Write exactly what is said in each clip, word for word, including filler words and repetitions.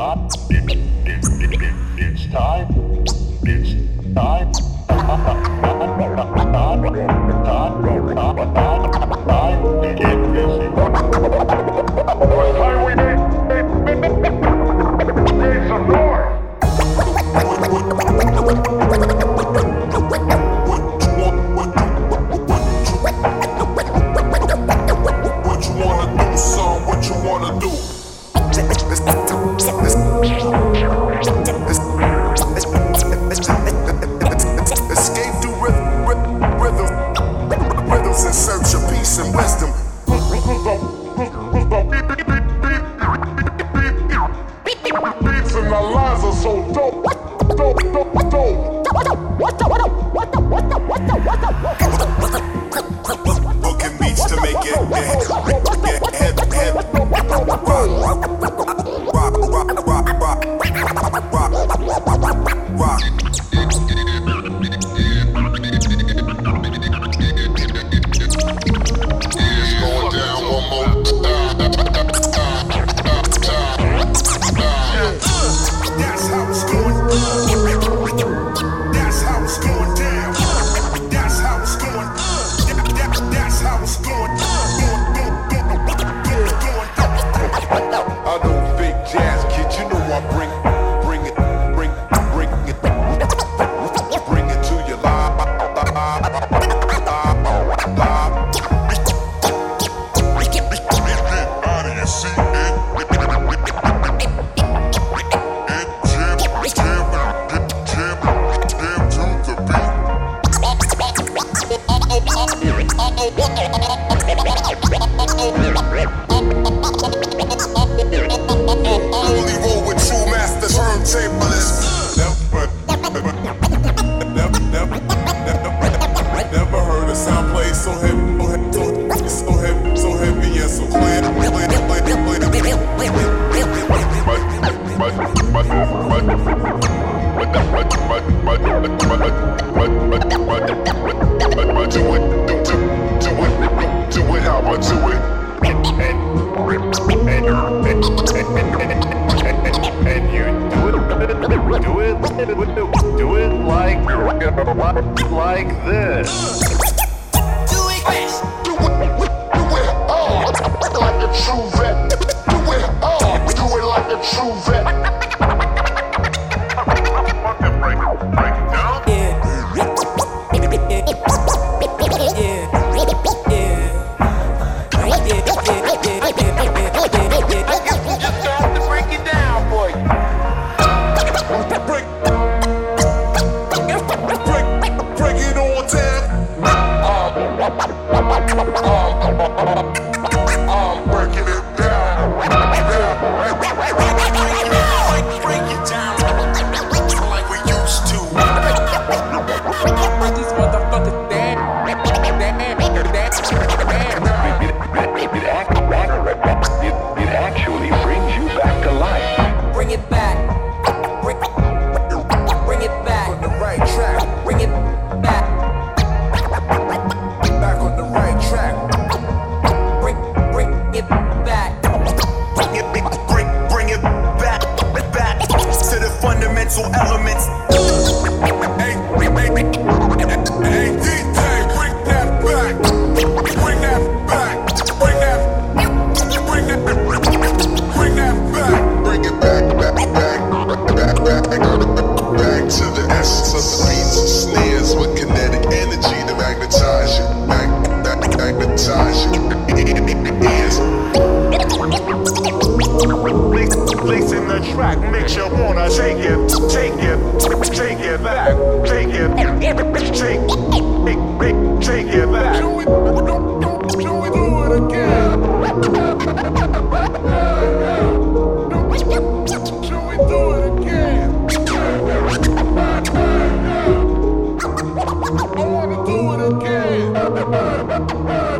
time. It, it, it, it, it's time. It's time. Time to get busy. It's time we made, made some noise. What you wanna do, son? What you wanna do? Escape through rhythm, rhythms in search of peace and wisdom. Beats and our lives are so dope, dope, dope, dope. Booking beats to make it head, head, head, rock, rock, rock, rock, rock, rock, rock.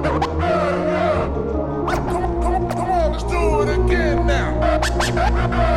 Come on, let's do it again now.